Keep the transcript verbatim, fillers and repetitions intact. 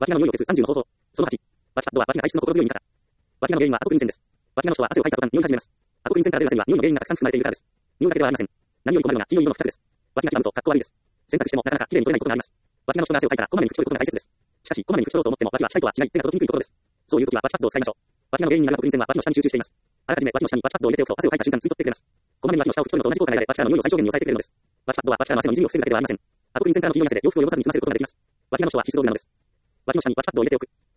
ワキナの匂いを消すさんじゅうの方法。そのはち。ワキパッドはワキナ体質の心強い味方。ワキナの原因はアトクイン腺です。ワキナの人は汗をかいた途端、匂い始めます。アトクイン腺から出る汗には匂いの原因がたくさん含まれているからです。匂いだけではありません。何より困るのが黄色い色の付着です。ワキナ気分とかっこ悪いです。洗濯してもなかなか綺麗に取れないことがあります。ワキナの人が汗をかいたらこまめに拭き取ることが大切です。しかし、こまめに拭き取ろうと思ってもワキは下とは違い手が届きにくいところです。そういう時はワキパッドを使いましょう。ワキナの原因になるアトクイン腺はワキの下に集中しています。あらかじめワキの下にワキパッドを入れておくと汗をかいた瞬間に吸い取ってくれます。こまめにワキの下を拭き取るのと同じ効果が得られ、ワキからの匂いを最小限に抑えてくれるのです。ワキパッドはワキからの汗の滲みを防ぐだけではありません。アトクイン腺からの黄色い汗で洋服を汚さずに済ませることができます。ワキナの人は必須道具なのです。ワキの下にワキパッドを入れておく。